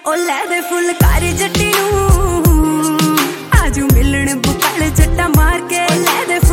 ओ लै दे फुलकार जट्टी नू आजू मिलन बुकल जट्टा मार के लै दे